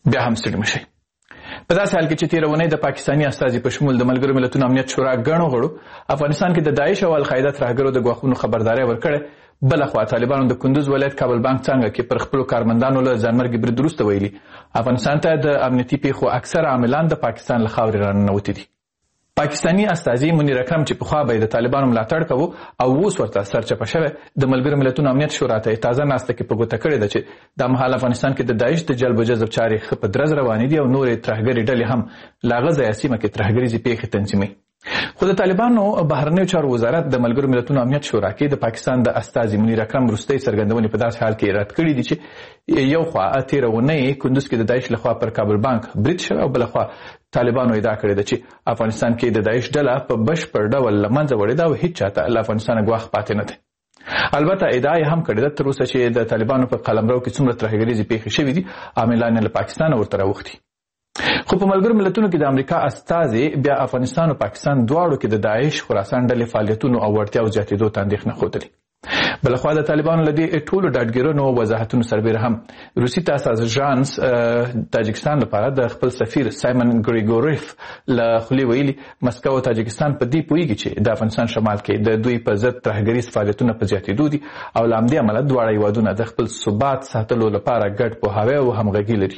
بیا هم ستړي مشئ. په داسې حال کې چې تېره اونۍ د پاکستاني استازي په شمول د ملګرو ملتونو امنیت شورا ګڼو غړو افغانستان کې د داعش او القاعده ترهګرو د ګواښونو خبرداری ورکړې، بلخوا طالبانو د کندوز ولایت کابل بانک څانګه کې پر خپلو کارمندانو له ځانمرګي برید وروسته ویلي افغانستان ته د امنیتي پیښو اکثره عاملان د پاکستان له خاورې راننوتي دي. پاکستاني استازي منیر اکرم چې پخوا به د طالبانو ملاتړ کوو او اوس ورته سرچپه شوی د ملګرو ملتونو امنیت شورا ته تازه ناسته کې په ګوته کړې ده چې د مهال افغانستان کې د داعش د جلب و جذب چارې ښه په درز روانې دي او نورې ترهګرې ډلې هم له هغه ځایه سیمه کې ترهګریزې پیښې تنظیموي. خو د طالبانو بهرنیو چارو وزارت د ملګرو ملتونو امنیت شورا کې د پاکستان د استازي منیر اکرم وروستۍ څرګندونې په داسې حال کې رد کړي دي چې یو خوا تېره اونۍ کندوز کې د داعش لخوا پر کابل بانک برید شوی او بله خوا طالبانو ادعا کړې ده چې افغانستان کې د داعش ډله په بشپړ ډول له منځه وړې ده او هیڅ چاته له افغانستانه ګواښ پاتې نه دی. البته ادعا یې هم کړې ده تر اوسه چې د طالبانو په قلمرو کې څومره ترهګریزې پیښې شوي دي عاملان له پاکستانه ورته راوښتي. خو په ملګرو ملتونو کې د امریکا استازي بیا افغانستان او پاکستان دواړو کې د داعش خراسان ډلې فعالیتونو او وړتیاو زیاتېدو ته اندېښنه ښودلې. بلخوا د طالبانو له دې ټولو ډاډګیرونو وضاحتونو سربیره هم روسي تاساس ژانس تاجکستان لپاره د خپل سفیر سایمن ګریګوریف له خولې ویلي مسکو او تاجکستان په دې پوهیږي چې د افغانستان شمال کې د دوی په ضد ترهګریز فعالیتونه په زیاتېدو دي او له همدې امله دواړه هیوادونه د خپل ثبات ساتلو لپاره ګډ پوهاوی او همغږي لري.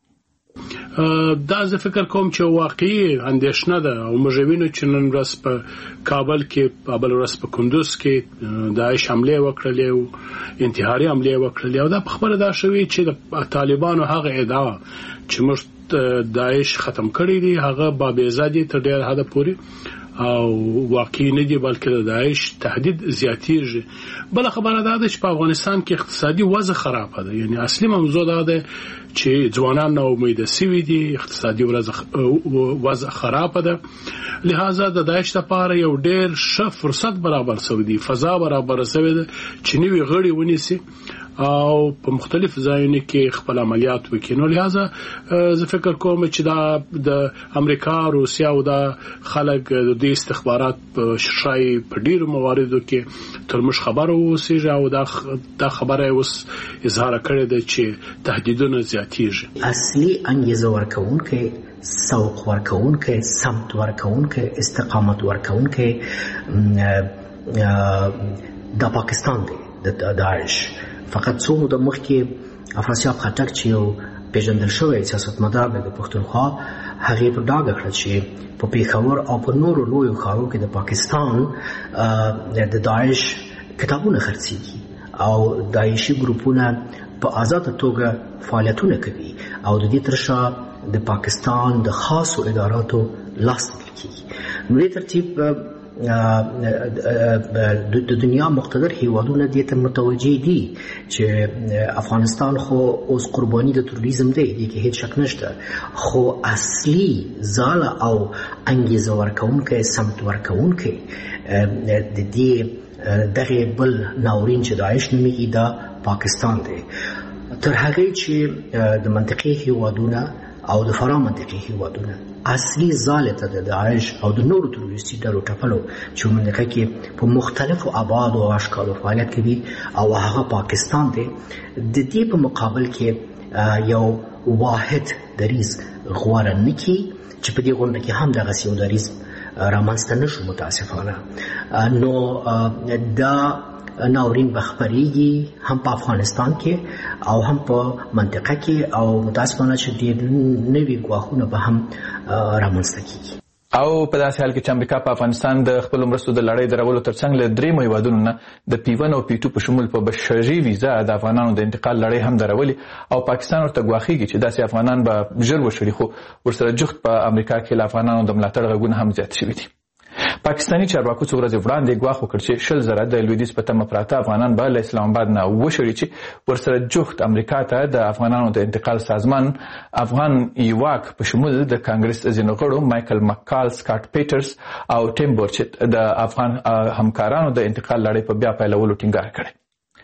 دا زه فکر کوم چې واقعي اندېښنه ده او موږ وینو چې نن ورځ په کابل کې بل ورځ په کندوز کې داعش حمله وکړلې او انتحاري حمله وکړلې او دا په خبره دا شوی چې د طالبانو هغه ادعا چې موږ داعش ختم کړی دی هغه بابیزه دي تر ډېر حده پورې او واقعي نه دي بلکې د داعش تهدید زیاتېږي. بل خبره دا ده چې په افغانستان کې اقتصادي وضع خرابه ده، یعنی اصلي موضوع دا ده چې ځوانان نو امیده سوي دي، اقتصادي وضع خرابه ده، لہذا د داعش لپاره یو ډېر ښه فرصت برابر شوی دی، فضا برابر شوی ده چې نوي غړي ونیسي او په مختلف ځایونو کې خپل عملیات وکړي. نو لہذا زه فکر کوم چې دا د امریکا روسیا او د خلک د استخبارات په شای په ډیرو مواردو کې تر موږ خبر اوسېږي او دا خبره اوس اظهار کړې ده چې تهدیدونه زیاتېږي. اصلي انګیزه ورکوونکي، سوق ورکوونکي، سمت ورکوونکي، استقامت ورکوونکي د پاکستان دی د داعش. فقط څو موده مخکې افراسیاب خټک چې یو پیژندل شوی سیاستمدار دی د پښتونخوا هغې په ډاګه کړه چې په پېښور او په نورو لویو ښارونو کې د پاکستان د داعش کتابونه خرڅېږي او داعشي ګروپونه په آزاده توګه فعالیتونه کوي او د دې تر شا د پاکستان د خاصو اداراتو لاس لیدل کېږي. نو دې ترتیب د دنیا مقتدر هیوادونه دې ته متوجه دي چې افغانستان خو اوس قرباني د تروریزم دی، دې کې هیڅ شک نشته، خو اصلي ځاله او انګیزه ورکوونکی، سمت ورکوونکی د دې دغه بل ناورین چې داعش نومیږي دا پاکستان دی. تر هغې چې د منطقې هیوادونه او د فرا منطقې هیوادونه اصلي ځاله ته د داعش او د نورو تروریستي ډلو ټپلو چې منطقه کې په مختلفو ابعادو او اشکالو فعالیت کوي او هغه پاکستان دی، د دې په مقابل کې یو واحد دریځ غوره نه کړي چې په دې غونډه کې هم دغسې یو دریځ رامنځته نه شو متاسفانه. نو دا ناورین به خپریږي هم په افغانستان کې او هم په منطقه کې او متاسفانه چې ډېر نوي ګواښونه به هم رامنځته کیږي. او په داسې حال کې چې امریکا په افغانستان د خپلو مرستو د لړۍ درولو ترڅنګ له دریمو هیوادونو نه د P1 او P2 په شمول په بشري ویزا د افغانانو د انتقال لړۍ هم درولي او پاکستان ورته ګواښیږي چې داسې افغانان به ژر وشړي، خو ورسره جفت په امریکا کې له افغانانو د ملاتړ غږونه هم زیات شوي دي. پاکستاني چارواکو څو ورځې وړاندې ګواښ وکړ چې 100,000 د لویدیځ په تمه پراته افغانان به له اسلام آباد نه وشړي چې ورسره جفت امریکا ته د افغانانو د انتقال سازمان افغان ایواک په شمول د کانګرس ځینو غړو مایکل مکال، سکاټ پیټرز او ټیم بورچت د افغان همکارانو د انتقال لړۍ په بیا پیلولو ټینګار کړی.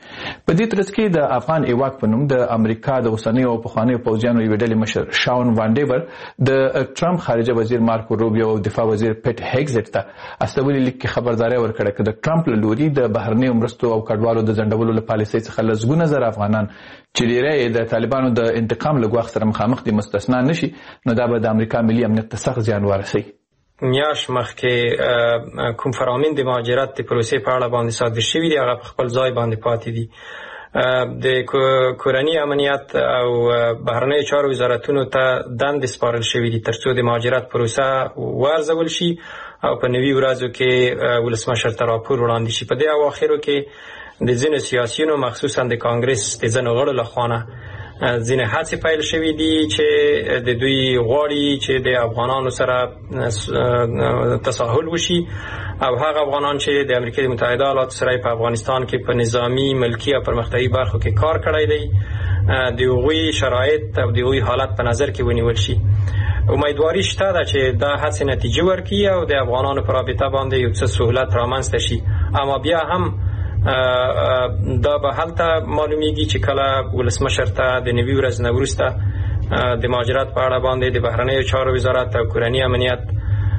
په دې ترڅ کې د افغان ایواک په نوم د امریکا د اوسنیو او پخوانیو پوځیانو یوې ډلې مشر شاون وانډیور د ټرمپ خارجه وزیر مارکو روبیو او دفاع وزیر پیټ هیګزټ ته استولي لیک کې خبرداري ورکړه چې د ټرمپ له لوري د بهرنیو مرستو او کډوالو د ځنډولو له پالیسۍ څخه لسګونه زره افغانان چې ډیری د طالبانو د انتقام له ګواښ سره مخامخ دي مستثنا نشي، نو دا به د امریکا ملي امنیت ته سخت زیان ورسوي. میاش مخکې کوم فرامین د مهاجرت د پروسې په اړه باندې صادر شوي دي، هغه په خپل ځای باندې پاتې دي. د کورني امنیت او بهرنیو چارو وزارتونو ته دندې سپارل شوي دي ترڅو د مهاجرت پروسه وارزول شي او په نوي ورځو کې ولسمشر ته راپور وړاندې شي. په دې اواخرو کې د ځینو سیاسیونو مخصوصا د کانګرس د ځینو غړو لخوا ځینې هڅې پیل شوي دي چې د دوی غواړي چې د افغانانو سره تساهل وشي او هغه افغانان چې د امریکا متحده ایالاتو سره په افغانستان کې په نظامی ملکی او پرمختیایي برخو کې کار کړی دی د هغوی شرایط او د هغوی حالت په نظر کې ونیول شي. امیدواري شته ده چې دا هڅې نتیجه ورکړي او د افغانانو په رابطه باندې یو څه سهولت رامنځته شي. اما بیا هم دا به هلته معلومیږي چې کله ولسمشر ته د نوي ورځ نه وروسته د مهاجرت په اړه باندې د بهرنیو چارو وزارت او کورني امنیت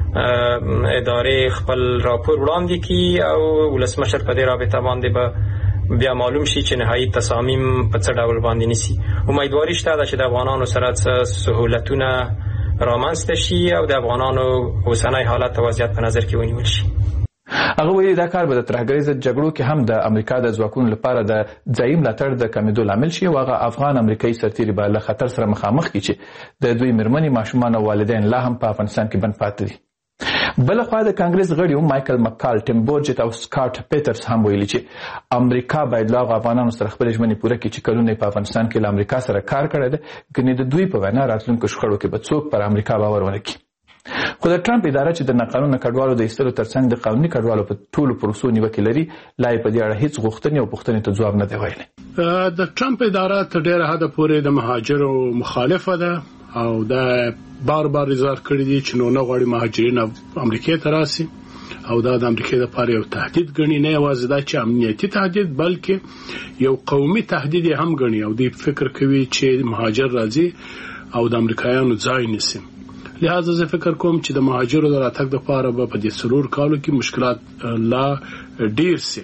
ادارې خپل راپور وړاندې کړي او ولسمشر په دې رابطه باندې به بیا معلوم شي چې نهایي تصامیم په څه ډول باندې نیسي. امیدواري شته چې د افغانانو سره سهولتونه رامنځته شي او د افغانانو اوسنی حالت او وضعیت په نظر کې ونیول شي. هغه ویلي دا کار به د ترهګرۍ ضد جګړو کې هم د امریکا د ځواکونو لپاره د ځایي ملاتړ د کمیدو لامل شي او هغه افغان امریکایي سرتیري به له خطر سره مخامخ کړي چې د دوی مېرمنې، ماشومان او والدین لا هم په افغانستان کې بند پاتې دي. بلخوا د کانګرس غړیو مایکل مکال، ټیم بورجټ او سکاټ پیټرز هم ویلي چې امریکا باید له افغانانو سره خپل ژمنې پوره کړي چې کلونه په افغانستان کې له امریکا سره کار کړی دی، ګنې د دوی په وینا راتلونکو شخړو کې به څوک پر امریکا باور ونه کړي. خو د ټرمپ اداره چې د ناقانونه کډوالو د ایستلو ترڅنګ د قانوني کډوالو په ټولو پروسو نیوکې لري، لا یې په دې اړه هیڅ غوښتنې او پوښتنې ته ځواب نه دی ویلی. د ټرمپ اداره تر ډیره حده پورې د مهاجرو مخالفه ده او دا بار بار اظهار کړی دی چې نو نه غواړي مهاجرین امریکا ته راسي او دا د امریکا لپاره یو تهدید ګڼي، نه یوازې دا چې امنیتي تهدید بلکې یو قومي تهدید هم ګڼي او دوی فکر کوي چې مهاجر راځي او د امریکایانو ځای نیسي. لہذا زه فکر کوم چې د مهاجرو د راتګ لپاره به په دې څلور کالو کې مشکلات لا ډیر سي.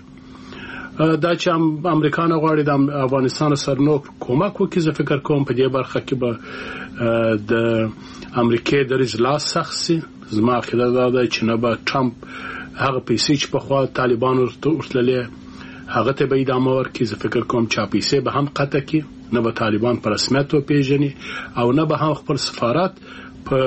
دا چې امریکا نه غواړي د افغانستان سره نو کومک وکړي، زه فکر کوم په دې برخه کې به د امریکا دریځ لا سخت سي. زما عقیده دا ده چې نه به ټرمپ هغه پیسې چې پخوا طالبانو ورتللې هغه ته به ادامه ورکړي. زه فکر کوم چې پیسې به هم قطع کړي، نه به طالبان په رسمیت وپیژني او نه به هم خپل سفارت په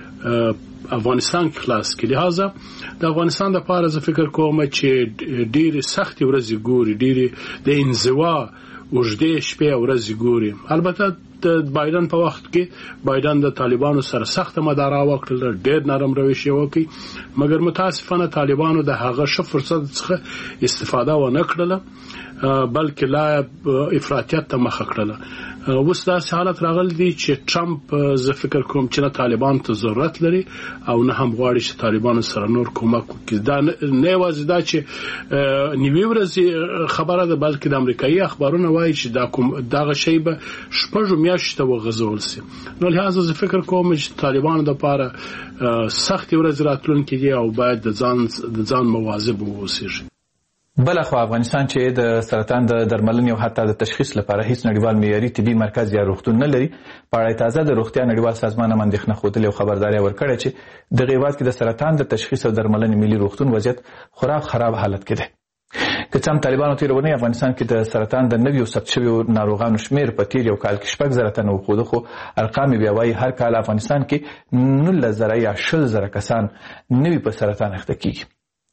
افغانستان کې خلاص کړي. لہذا د افغانستان لپاره زه فکر کوم چې ډېر سخت ورځې ګوري، ډېر د انزوا اوږدې شپې او ورځې ګوري. البته د بایدن په وخت کې بایدن د طالبانو سره سخت مدارا وکړل، ډېر نرم روش یې وکړ، مګر متاسفانه طالبانو د هغه ښه فرصت څخه استفاده ونه کړله بلکې لا افراطیت ته مخه کړله. اوس داسې حالت راغلی دی چې ټرمپ زه فکر کوم چې نه طالبان ته ضرورت لري او نه هم غواړي چې طالبانو سره نور کومک وکړي. دا نه یوازې دا چې نیوي ورځې خبره ده بلکې د امریکایي اخبارونه وایي چې دغه شی به شپږو میاشتو ته وغځول سي. نو لهدا زه فکر کوم چې طالبانو لپاره سخت ورځې راتلونکي دي او باید د ځان مواظب واوسي. بلخوا افغانستان چې د سرطان د درملنې او حتی د تشخیص لپاره هیڅ نړیوال معیاري طبي مرکز یا روغتون نه لري، په اړه تازه د روغتیا نړیوال سازمان هم اندېښنه ښودلې او خبرداری ورکړې چې د هېواد کې د سرطان د تشخیص او درملنې ملي روغتون وضعیت خورا خراب حالت کې دی. که څه هم طالبانو تېره اونۍ افغانستان کې د سرطان د نویو ثبت شویو ناروغانو شمېر په تېر یو کال کې 6,000 تنه وښوده، خو ارقام بیا وایي هر کال افغانستان کې 19,000 یا 20,000 کسان نوي په سرطان اخته کېږي.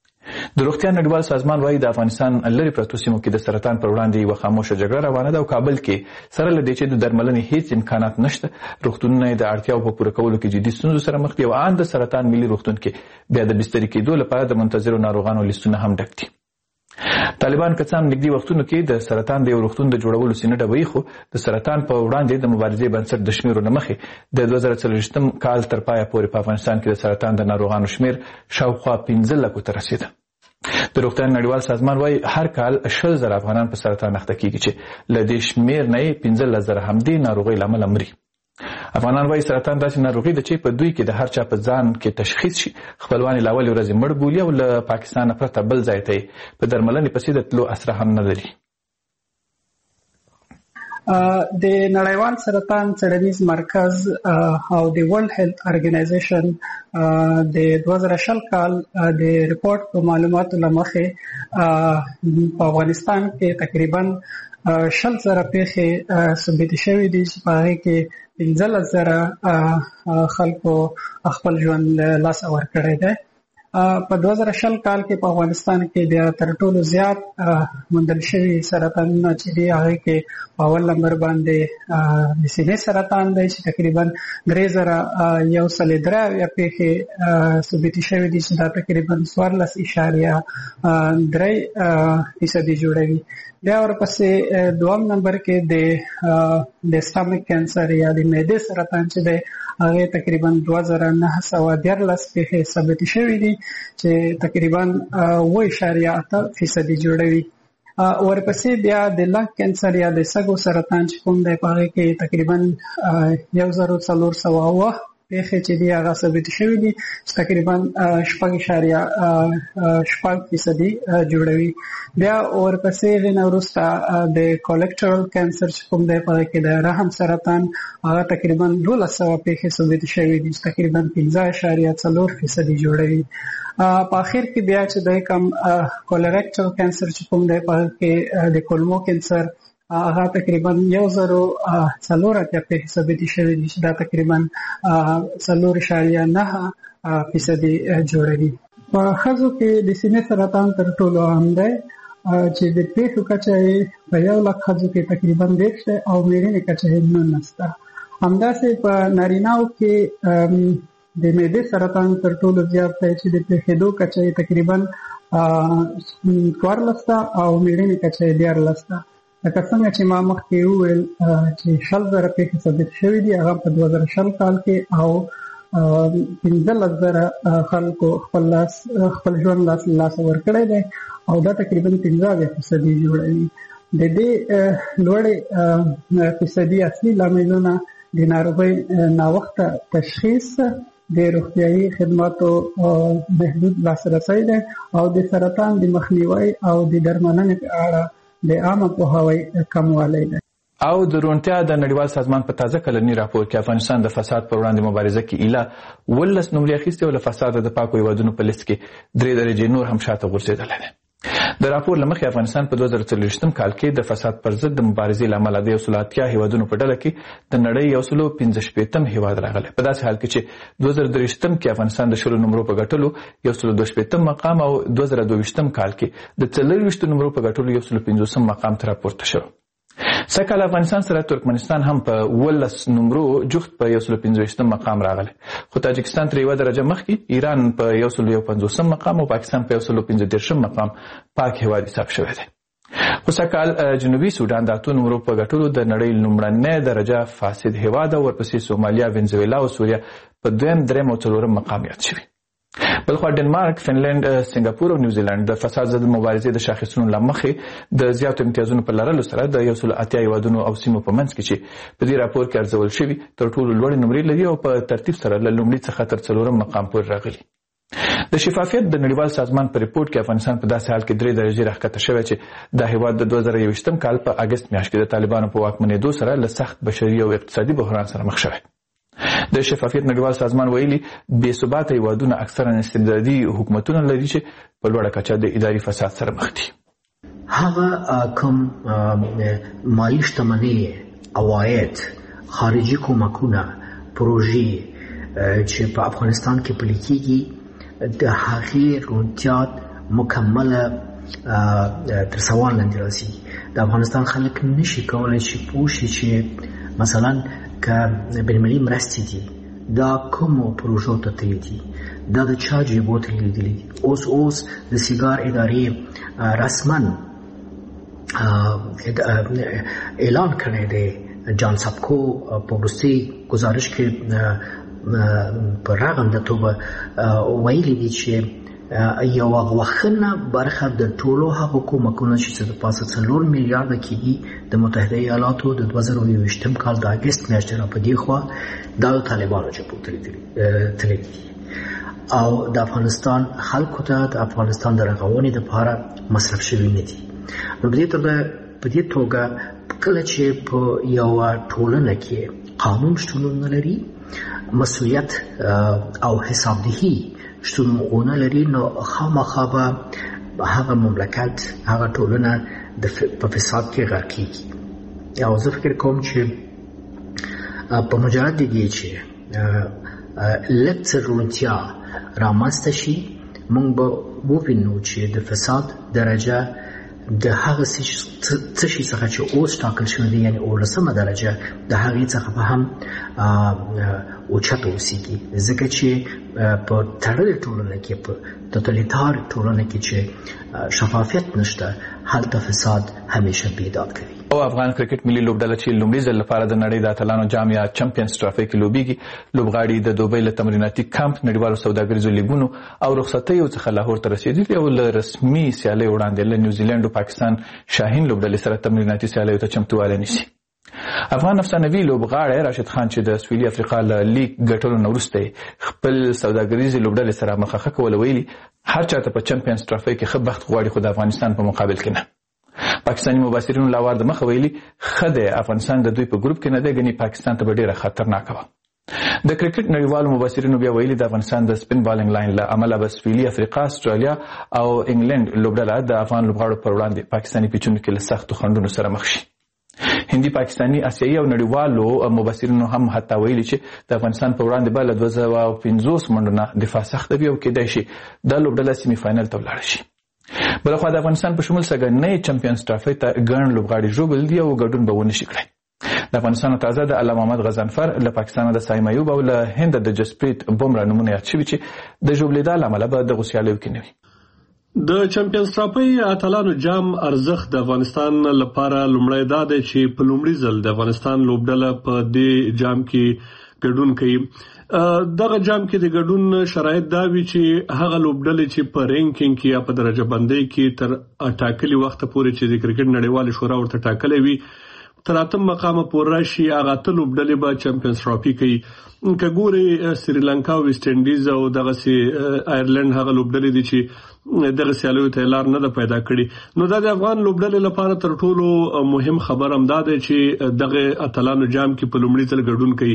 د روغتیا نړیوال سازمان وایي د افغانستان لرې پرتو سیمو کې د سرطان پر وړاندې یوه خاموشه جګړه روانه ده او کابل کې سره له دې چې د درملنې هیڅ امکانات نشته، روغتونونه یې د اړتیاو په پوره کولو کې جدي ستونزو سره مخ دي او ان د سرطان ملي روغتون کې بیا د بستري کېدو لپاره د منتظرو ناروغانو لیستونه هم ډک دي. طالبان که څه هم نږدې وختونو کې د سرطان د یو روغتون د جوړولو سینه ډبوي، خو د سرطان په وړاندې د مبارزې بنسټ د شمیرو نه مخې د 2024 کال تر پایه پورې په افغانستان کې د سرطان د ناروغانو شمیر شاوخوا 15 لکو ته رسېده. د روغتیا نړیوال سازمان وايي هر کال 100,000 افغانان په سرطان اخته کیږي چې له دې شمېر نه 15,000 همدې ناروغۍ له امله مري. افغانان وايي سرطان داسې ناروغي ده چې په دوی کې د هر چا په ځان کې تشخیص شي خپلوان یې له اولې ورځې مړ بولي او له پاکستان پرته بل ځای ته په درملنې پسې د تلو اسره هم نه لري. د نړیوال سرطان څېړنیز مرکز او د ورلد هیلث ارګنایزیشن د 2020 کال د ریپورت په معلوماتو لمخې په افغانستان کې تقریبا 20,000 پیښې ثبت شوې دي چې په هغه کې 15,000 خلکو خپل ژوند لاس ورکړی دی. په 2020 کال کې په افغانستان کې بیا تر ټولو زیات موندل شوي سرطانونه چې دی هغه کې په اول نمبر باندې د سینې سرطان دی چې تقریبا 3,103 پیښې ثبت شوې دي چې دا تقریبا 14.3% جوړوي. بیا ورپسې دوم نمبر کې د سټامک کینسر یا د معدې سرطان چې دی هغه تقریبا 2,913 پیښې ثبت شوې دي چې تقریبا 8.8% جوړوي. ورپسې بیا د لنګ کینسر یا د سږو سرطان چې کوم دی هغه کې تقریبا 1,407 پیښې چې دی هغه ثبت شوې دي چې تقریبا 6.8% جوړوي. بیا ورپسې غوښنه وروسته د کولېکټرل کینسر چې کوم دی هغه کې د رحم سرطان هغه تقریبا 1,200 پیښې ثبت شوې دي چې تقریبا 15.4% جوړوي. په اخر کې بیا چې د کم کولېکټرل کینسر چې کوم دی هغه کې د کولمو کینسر هغه تقریبا 1,400 پیښې ثبت شوې دي چې دا تقریبا 4.9% جوړوي. په ښځو کې د سینې سرطان تر ټولو عام دی چې د پیښو کچه په 1,00,000 ښځو کې تقریبا 10 او میرمنې کچه 19 ده. همداسې په نارینه‌و کې د معدې سرطان تر ټولو زیات دی چې د پیښېدو کچه تقریبا 14 او میرمنې کچه 14 ده. لکه څنګه چې ما مخکې وویل چې 20,000 پیښې ثبت شوې دي هغه په 2020 کال کې او 15,000 خلکو خپل ژوند لاس ورکړی دی او دا تقریبا 15% جوړوي. د دې لوړې فیصدي اصلي لاملونه د ناروغۍ ناوخته تشخیص، د روغتیايي خدماتو محدود لاسرسی دی او د سرطان د مخنیوي او د درملنې په اړه د عامه پوهاوي کموالی دی. او د روغتیا د نړیوال سازمان په تازه کلنی راپور کې افغانستان د فساد پر وړاندې مبارزه کې ایله 19 نمرې اخیستې او له فساد د پاکو هیوادونو په لیست کې 3 درجې نور هم شاته غورځېدلی دی. د راپور له مخې افغانستان په 2023 کال کې د فساد پر ضد د مبارزې له امله د 180 هیوادونو په ډله کې د نړۍ 115 هیواد راغلی. په داسې حال کې چې 2023 کې افغانستان د 10 نمرو په ګټلو 122 مقام او 2022 کال کې د 24 نمرو په ګټلو 150 مقام ته راپورته شو. سکهال افغانستان سره ترکمنستان هم په 19 نمرو جفت په 115 مقام راغلی، خو تاجکستان تر یوه درجه مخکې، ایران په 151 مقام او پاکستان په 115 مقام پاک هیواد حساب شوی دی. خو سکهال جنوبي سودان د 8 نمرو په ګټلو د نړۍ لومړنی درجه فاسد هیواد او ورپسې سومالیا، وینزویلا او سوریه په 2م، 3م او 4م مقام یاد شوي. بلخوا ډنمارک، فنلند، سنگاپور او نیوزیلند د فساد ضد مبارزې د شاخصونو له مخې د زیاتو امتیازونو په لرلو سره د 180 هیوادونو او سیمو په منځ کې چې په دې راپور کې ارزول شوي تر ټولو لوړې نمرې لري او په ترتیب سره له لومړي څخه تر 4م مقام پورې راغلي. د شفافیت د نړیوال سازمان په ریپورت کې افغانستان په داسې حال کې 3 درجې راښکته شوی چې دا هیواد د 2021 کال په اګست میاشت کې د طالبانو په واکمنېدو سره له سخت بشري او اقتصادي بحران سره مخ شوی. د شفافیت نړیوال سازمان ویلي بې ثباته هیوادونه اکثرا استبدادي حکومتونه لري چې په لوړه کچه د اداري فساد سره مخ دي. هغه کوم مالی شتمنۍ، عواید، خارجي کومکونه، پروژې چې په افغانستان کې پلي کېږي د هغې روڼتیا مکمله تر سوال لاندې راځي. د افغانستان خلک نشي کولی چې پوه شي چې مثلا که بین‌المللي مرستې دي دا کومو پروژو ته تللي دي، دا د چا جیبو ته لیدلي دي. اوس د سیګار ادارې رسما اعلان کړی دی. جان سابکو په وروستي گزارش کې په رغنده توګه ویلي دي چې یو غوښنه برخه د ټولو هغه حکومتونو چې د 5 میلیارډ کېږي د متحده ایالاتو د 2021 کال د اگست میاشتې را پدې خو د طالبانو چې پوتري او د افغانستان خلکو ته د افغانستان د رغونې لپاره مصرف شوی نه دي. نو په دې توګه کله چې په یو ټولنه کې قانون شتون نه لري، مسؤلیت او حسابدهي شتون ونه لري، نو خامخا به هغه مملکت هغه ټولنه په فساد کې غرق کیږي. او زه فکر کوم چې په مجرد دې چې لږ څه روڼتیا رامنځته شي، موږ به ووینو چې د فساد درجه د هغه څه شي څخه چې اوس ټاکل شوی دی، یعنی 18مه درجه، د هغې څخه به هم اوچته اوسیږي، ځکه چې په تړلې ټولنه کې، په توتالیتار ټولنه کې چې شفافیت نشته، هلته فساد همیشه بیداد کوي. او افغان کرکټ ملي لوبډله چې لومړي ځل لپاره د نړۍ د اتلانو جام یا چمپیونز ټرافي کې لوبېږي، لوبغاړي د دوبۍ له تمریناتي کمپ، نړیوالو سوداګریزو لیګونو او رخصتیو څخه لاهور ته رسېدلي او له رسمي سیالیو وړاندې له نیوزیلند او پاکستان شاهین لوبډلې سره تمریناتي سیالیو ته چمتووالی نیسي. افغان افسانوي لوبغاړی راشد خان چې د سویلي افریقا له لیګ ګټلو نه وروسته خپل سوداګریزې لوبډلې سره مخه کوله، ویلي هر چاته په چمپیونز ټرافي کې ښه بخت غواړي، خو د افغانستان په مقابل کې نه. پاکستاني مبصرینو لاوار د مخه ویلي ښه دی افغانستان د دوی په ګروپ کې نه دی، ګنې پاکستان ته به ډېره خطرناکه وه. د کرکټ نړیوالو مبصرینو بیا ویلي د افغانستان د سپین بالینګ لاین له امله به سویلي افریقا، استرالیا او انګلند لوبډله د افغان لوبغاړو پر وړاندې پاکستاني پیچونو کې له سختو خنډونو سره مخ شي. هندي، پاکستاني، آسیایي او نړیوالو مبصرینو هم حتی ویلي چې د افغانستان په وړاندې به له 250 منډو نه دفاع سخته وي او کېدای شي دا لوبډله سیمي فاینل ته ولاړه شي. بلخوا د افغانستان په شمول سږنۍ چمپیونز ټرافي ته ګڼ لوبغاړي ژوبل دي او ګډون به ونه شي کړی. د افغانستان تازه د علامه محمد غضنفر، له پاکستان د سایم ایوب او له هند د جسپریت بومرا نومونه یاد شوي چې د ژوبلېدا له امله به دغو سیالیو کې نه وي. د چمپیونز ټرافي اتلانو جام ارزښت د افغانستان لپاره لومړی دا دی چې په لومړي ځل د افغانستان لوبډله په دې جام کې ګډون کوي. دغه جام کې د ګډون شرایط دا وی چې هغه لوبډلې چې په رینکینګ کې یا په درجه بندۍ کې تر ټاکلي وخت پورې چې د کرکټ نړیوالې شورا ورته ټاکلې وي تر 8 مقامه پورې راشي، هغه ته لوبډلې به چمپیونز ټرافي کوي. که ګوري سریلانکا او ویسټ انډیز او دغه سي آیرلند هغه لوبډلې دي چې دغه سیالیو ته لار نه ده پیدا کړي، نو دا د افغان لوبډلې لپاره تر ټولو مهم خبر هم دا دی چې دغه اتلانو جام کې په لومړي ځل ګډون کوي.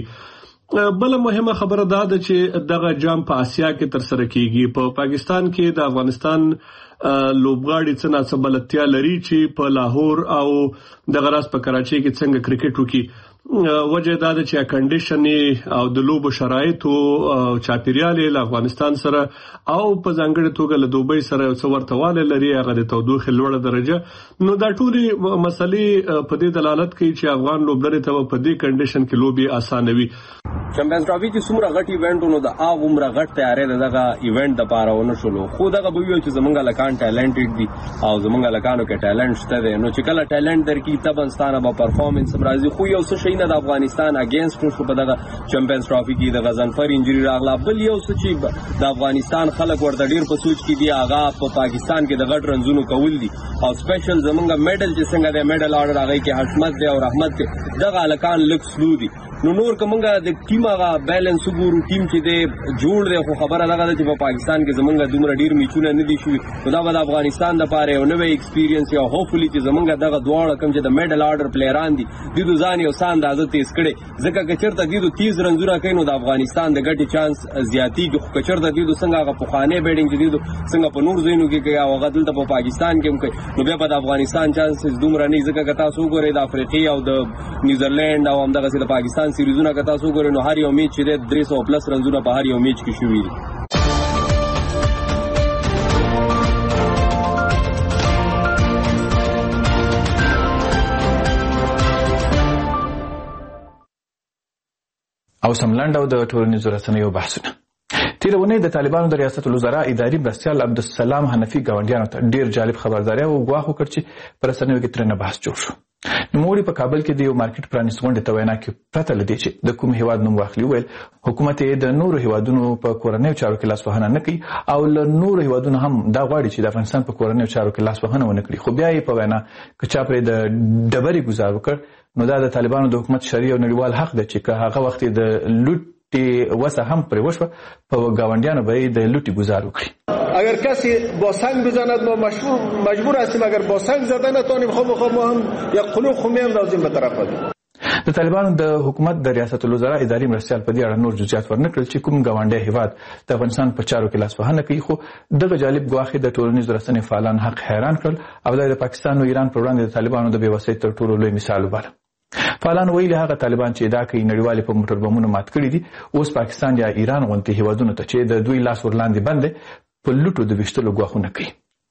بل مهمه خبره دا ده چې دغه جام په آسیا کې تر سره کیږي. په پاکستان کې د افغانستان لوبغاړي څه ناڅه بلدتیا لري چې په لاهور او دغه راز په کراچۍ کې څنګه کرکټ وکړي. وجه دا ده چې کنډیشن او د لوبو شرایط او چاپیریال له افغانستان سره او په ځانګړي توګه له دوبۍ سره څو ورتهواله لري، هغه د تودوخې لوړه درجه. نو دا ټولې مسلې په دې دلالت کوي چې افغان لوبډلې ته په دې کنډیشن کې لوبي اسانه وي. چمپیونز ټرافي چې څومره غټ ایونټونو د عمره غټ تیارې دغه ایونټ د پاره ونه شولو، خو دغه به ویل چې زمونږ لکان ټیلنټډ دي او زمونږ لکانو کې ټیلنټ شته دی، نو چې کله ټیلنټ درکې تبنستانه به پرفارمنس راځي. خو یو څه شي نه د افغانستان اگینست شو په دغه چمپیونز ټرافي کې د غضنفر انجری راغله. بل یو څه چې د افغانستان خلک ورته ډیر په سوچ کې دي، هغه په پاکستان کې د غټ رنزونو کول دي او سپیشل زمونږ میډل چې څنګه د میډل آرډر هغه کې حشمت دی او رحمت دی، دغه لکان لک سلو دي. نو نور کومه د ټیم هغه بیلانس وګورو، ټیم چې دی جوړ دی، خو خبره ده چې په پاکستان کې زمونږ دومره ډیر میچونه نه دي شوي، نو دا به د افغانستان لپاره یو نوی ایکسپیرینس یا هوپفلی چې زمونږ دغه دواړه کوم چې د میډل آرډر پلیران دي د ځان یو سان اندازه تیز کړي، ځکه که چېرته د 30 رنزونه کوي نو د افغانستان د ګټې چانس زیاتېږي. خو که چېرته د څنګه هغه پخوانی بیټینګ چې څنګه په نور ځایونو کې کوي او هغه دلته په پاکستان کې هم کوي، نو بیا به د افغانستان چانسز دومره نه، ځکه که تاسو وګورئ د افریقې او د نیوزیلند او همدغسې د پاکستان سیریزونه که تاسو وګورئ نو هر یو میچ چې دی 300 پلس رنزونه په هر یو میچ کې شوي دي. او سملنډ او د ټولنیزو رسنیو بحثونه. تېره اونۍ د طالبانو د ریاست الوزرا اداري مرستیال عبدالسلام حنفي ګاونډیانو ته ډېر جالب خبرداری او ګواښ وکړ چې په رسنیو کې ترېنه بحث جوړ شو. نوموړي په کابل کې د یو مارکیټ پرانیست غونډې ته وینا کې پرته لدی چې د کوم هیواد نوم واخلي ویل حکومت د نورو هیوادونو په کورنیو چارو کې لاسوهنه نه کوي او له نورو هیوادونو هم دا غواړي چې د افغانستان په کورنیو چارو کې لاسوهنه ونه کړي. خو بیا یې په وینا که چا پرې د ډبرې ګزار وکړ نو دا د طالبانو د حکومت شرعي او نړیوال حق دی چې که هغه وخت د لوټي وسه هم پرې وشوه په گاونډیانو به یې د لوټي گزار وکړي. اگر کسی با سنگ بزند ما مجبور هستیم اگر با سنگ زدن نتونیم خب ما هم یک قلوق خو میاندازیم به طرف بدیم. د طالبانو د حکومت د ریاست الوزرا اداري مرستیال په دې اړه نور جزئیات ورنکړل چې کوم گاونډي هیواد د افغانستان په چارو کې لاسوهنه کوي. خو دغه جالب ګواښ د ټولنیزو رسنیو فعالان حق حیران کړل او د پاکستان او ایران پر وړاندې د طالبانو د بېوسۍ تر ټولو لوی مثال وباله. فعالان ویلي هغه طالبان چې ادعا کوي نړیوالې په موټر بمونو مات کړي دي اوس پاکستان یا ایران غوندې هیوادونو ته چې د دوی لاس ورلاندې بند دی په لوټو د ویشتلو ګواښونه کوي.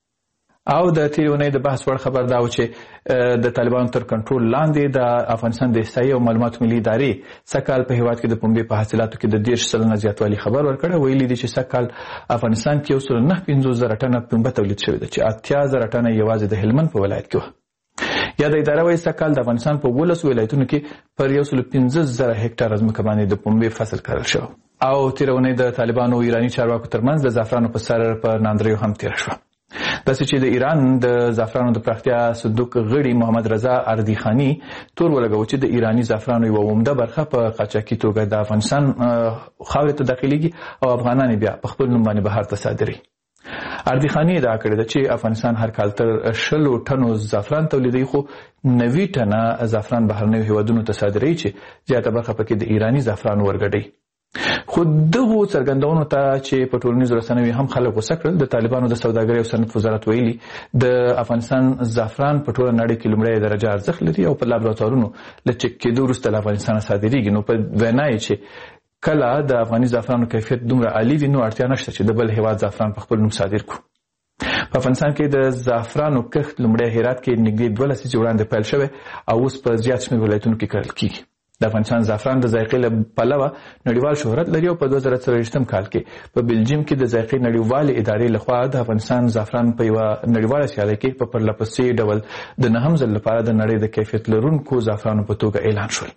او د تېرې اونۍ د بحث وړ خبر دا و چې د طالبانو تر کنټرول لاندې د افغانستان د احصایې او معلوماتو ملي ادارې سږکال په هیواد کې د پنبې په حاصلاتو کې د 10% زیاتوالي خبر ورکړی. ویلي دي چې سږکال افغانستان کې 1.95 ټنه پنبه تولید شوې ده چې 80,000 ټنه یوازې د هلمند په ولایت کې وه. یا د اداره وایي سږکال د افغانستان په 12 ولایتونو کې پر 115,000 هکټاره ځمکه باندې د پنبې فصل کرل شو. او تېره اونۍ د طالبانو او ایراني چارواکو ترمنځ د زعفرانو په سر په ناندریو هم تېره شوه. داسې چې د ایران د زعفرانو د پراختیا صندوق غړي محمد رضا اردیخانی تور ولګاوه چې د ایراني زعفرانو یوه عمده برخه په قاچاقي توګه د افغانستان خاورې ته داخليږي او افغانان بیا په خپل نوم باندې بهر ته صادروي. اردیخانی ادعا کړې ده چې افغانستان هر کال تر 20 ټنو زعفران تولیدوي خو 90 ټنه زعفران بهرنیو هیوادونو ته صادروي چې زیاته برخه پکې د ایراني زعفرانو ورګډوي. خو دغو څرګندونو ته چې په ټولنیزو رسنیو هم خلک غوسه کړل. د طالبانو د سوداګرۍ او صنعت وزارت ویلي د افغانستان زعفران په ټوله نړۍ کې لومړی درجه ارزښت لري او په لابراتوارونو له چک کېدو وروسته له افغانستانه صادریږي. نو په وینا یې چې کله د افغاني زعفرانو کیفیت دومره عالي وي نو اړتیا نشته چې د بل هیواد زعفران په خپل نوم صادر کړو. په افغانستان کې د زعفرانو کښت لومړی هرات کې نږدې 2 لسیزې وړاندې پیل شوی او اوس په زیات شمېر ولایتونو کې کرل کېږي. د افغانستان زعفران د ذایقې له پلوه نړیوال شهرت لري او په 2023 کال کې په بلجیم کې د ذایقې نړیوالې ادارې لخوا د افغانستان زعفران په یوه نړیواله سیالۍ کې په پرلهپسې ډول د 9م ځل لپاره د نړۍ د کیفیت لرونکو زعفرانو په توګه اعلان شول.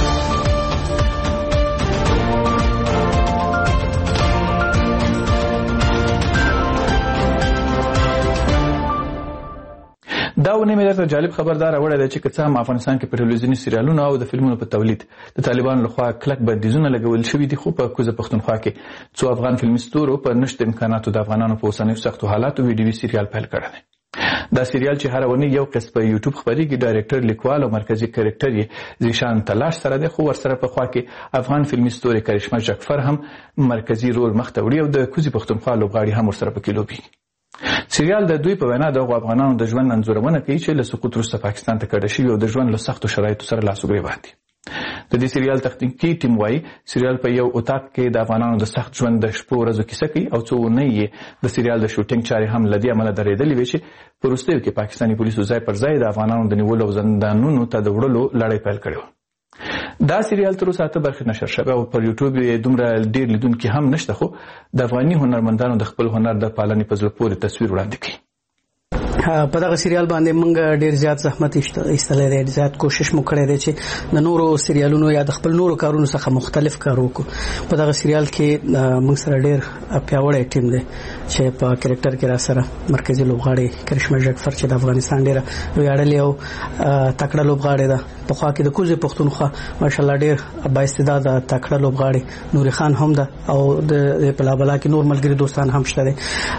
دا ونې مې درته جالب خبردار راوړی دی چې که څه هم افغانستان کې په ټلویزیوني سریالونو او د فلمونو په تولید د طالبانو لخوا کلک بندیزونه لګول شوي دي خو په کوزه پښتونخوا کې څو افغان فلمي ستورو په نشته امکاناتو د افغانانو په اوسنیو سختو حالاتو ویډیوي سریال پیل کړی دی. دا سریال چې هره اونۍ یو قسط په یوټیوب خپرېږي ډایرکټر لیکوال او مرکزي کرکټر یې زیشان تلاش سره دی خو ورسره په خوا کې افغان فلمي ستوري کرشمه جعفر هم مرکزي رول مخته وړي او د کوزې پښتونخوا لوبغاړي هم ورسره پکې لوبېږي. سریال د دوی په وینا دغو افغانانو د ژوند انځورونه کوي چې له سقوط وروسته پاکستان ته کډه شوي او د ژوند له سختو شرایطو سره لاس و ګرېوان دي. د دې سریال تخنیکي ټیم وایي سریال په یو اتاق کې د افغانانو د سخت ژوند د شپو ورځو کیسه کوي او څو اونۍ یې د سریال د شوټینګ چارې هم له دې امله درېدلې وې چې په وروستیو کې پاکستاني پولیسو ځای پر ځای د افغانانو د نیولو او زندانونو ته د وړلو لړۍ پیل کړې وه. دا سریال تر اوسه 8 برخې نشر شوی او پر یوټیوب یې دومره ډېر لیدونکي هم نشته خو د افغاني هنرمندانو د خپل هنر د پالنې په زړه پورې تصویر وړاندې کوي. په دغه سریال باندې موږ ډیر زیات زحمت ایستلې دي زیات کوشش مو کړی دی چې د نورو سریالونو یا د خپل نورو کارونو څخه مختلف کار وکړو. په دغه سریال کې موږ سره ډیر پیاوړی ټیم دی چې په کریکټر کې را سره مرکزي لوبغاړي کرشمه جعفر چې د افغانستان ډیره ویاړلې او تکړه لوبغاړي ده. په خوا کې د کوزې پښتونخوا ماشاءالله ډیر با استعداد تکړه لوبغاړي نوري خان هم ده او د پلابلا کې نور ملګری دوستان هم شته دي.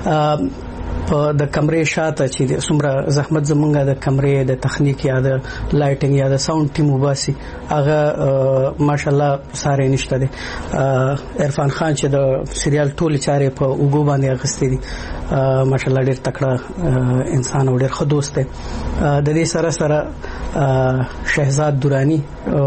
په د کمرې شاته چې څومره زحمت زمونږه د کمرې د تخنیک یا د لایټینګ یا د ساوند ټیم وباسي هغه ماشاءالله ساره نشته دي. عرفان خان چې د سریال ټولې چارې په اوګو باندې اغستې دي ماشاءالله ډېر تکړه انسان او ډېر ښه دوست دی. د دې سره سره شهزاد درانی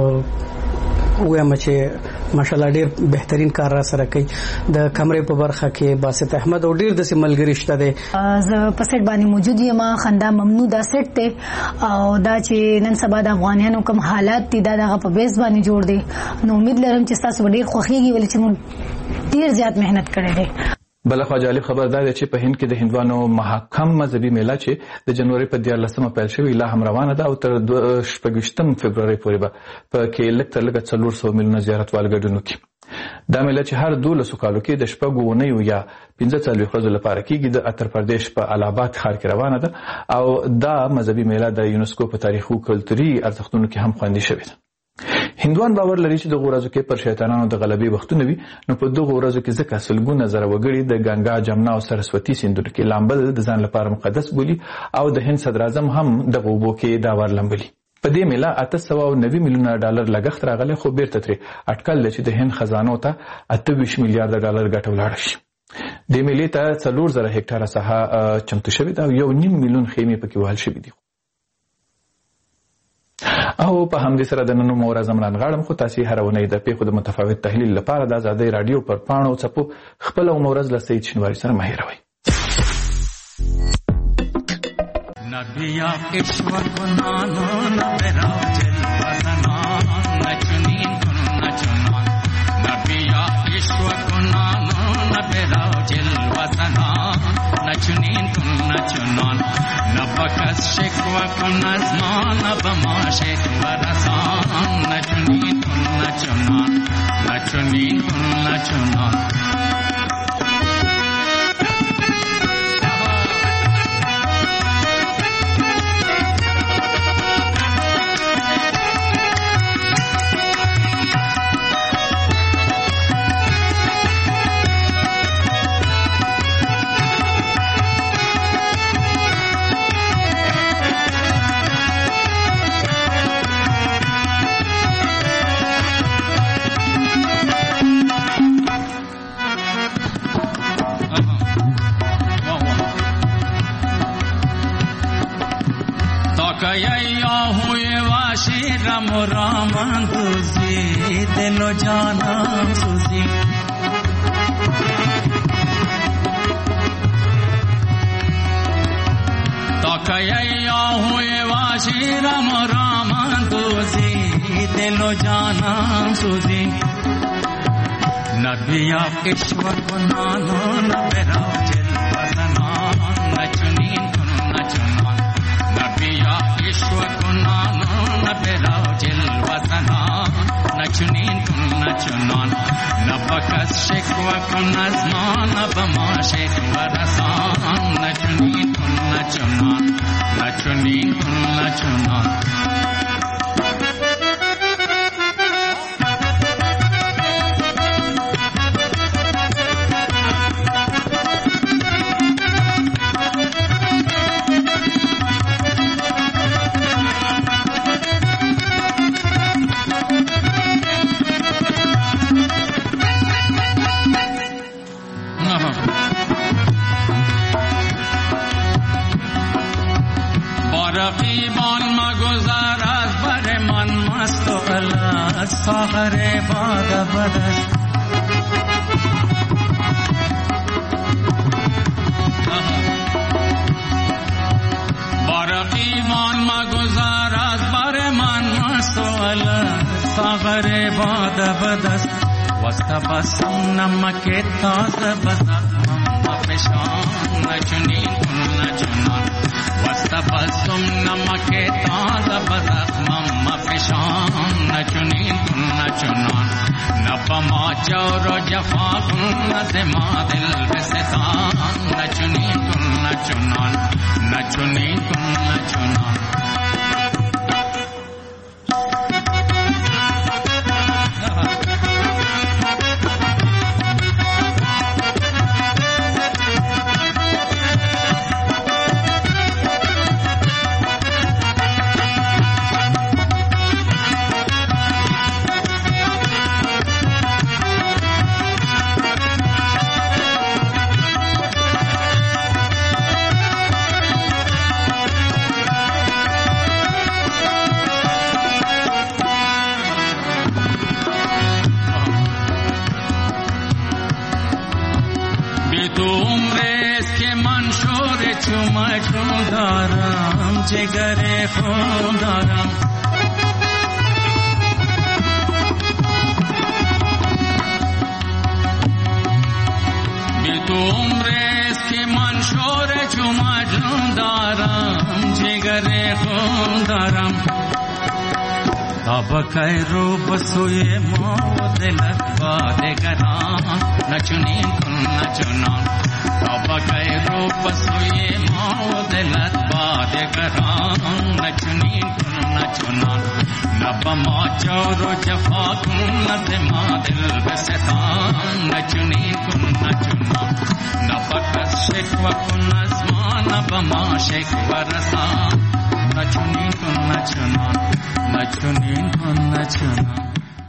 وایم چې ماشاءالله ډیر بهترین کار را سره کوي. د کمرې په برخه کې باسط احمد او ډیر د ملګری شته دي. زه په سیټ باندې موجود یم. خندا ممنوع دا سیټ ته او دا چې نن سبا د افغانانو کوم حالات دي دا دغه په بیس باندې جوړ دي. نو امید لرم چې تاسو ډیر خوښیږي ولې چې موږ ډیر زیات مهنت کړی دی. بلخوا جالب خبر دا دی چې په هند کې د هندوانو محکم مذهبي میله چې د جنوري په 14 پیل شوې لا هم روانه ده او تر 28 فبرवरी پورې به په کې لږ تر لږه 400 میلیونه زیارتوال ګډون وکړي. دا میله چې هر 12 کالو کې د 6 اونیو یا 15 ورځو لپاره کېږي د اتر پردیش په الهاباد ښار کې روانه ده او دا مذهبي میله د یونسکو په تاریخي او کلتوري ارزښتونو کې هم خوندي شوې ده. هندوان باور لري چې د ورځو کې پر شیطانانو د غلبې وختونه وي، نو په دغه ورځو کې ځکه سلګونه زره وګړي د ګنگا، جمنا او سرسوتی سیندونو کې لامبل د ځان لپاره مقدس بولي او د هند صدر اعظم هم د اوبو کې دا ور لامبلي. په دې میله 890 میلیونه ډالر لګښت راغلی، خو بیرته ترې اټکل دی چې د هند خزانو ته 28 میلیارډ ډالر ګټه ولاړه شي. دې میلې ته 4000 هکټاره ساحه چمتو شوې ده او 1.5 میلیون خیمې پکې وهل شوې دي. او په همدې سره د نن مو ورځ امران غاړم، خو تاسو هر ونې د پیښو د متفاوت تحلیل لپاره د آزادۍ رادیو پر پاڼو چپو خپل مورز له سید شنواری سره مهیروي. نبیا ایشور کو نانو نبرا جل وسنا نچنین کن نچنان نبیا ایشور کو نانو نبرا جل وسنا نچنین کن نچنان نبکس شکوا کن ازمان نبما شکوا رسان نچنین کن نچنان نچنین کن نچنان राम तुझी दिलो जाना सुजी तो कया हुए वाशी राम राम तुझी दिलो जाना सुजी नबिया ईश्वर को नानो नबेरा जल वसना नचनी नचना नबिया ईश्वर को नानो नबेरा जल वसना नचनी नचनान नबकस शिकवा को नज़मान नबमा शिकवा रसान नचनी नचनान नचनी नचनान सागरे बाद बदस बारकी मान मगुजार आज बारे मान मस्तोल सागरे बाद बदस वस्तबसम नमके ताज बदस मम्मा पेशान नचनी नचनान वस्तबसम नमके ताज बदस मम्मा पेशान नचनी नचनान नबमा चौरो जफा नज़मा दिल बेसतान नचनी नचनान नचनी नचनान जिगरे खुदारम भी तो خون دارم تابکای رو بسوی ما و دلت با دگران نچنین کن نچنان تابکای رو بسوی ما و دلت با دگران نچنین کن نچنان نبا ما جور و جفا کن ند ما دل بستان نچنین کن نچنان نبا کس شکوه کن از ما نبا ما شکوه رسان نچنین کن نچنان نچنین کن نچنان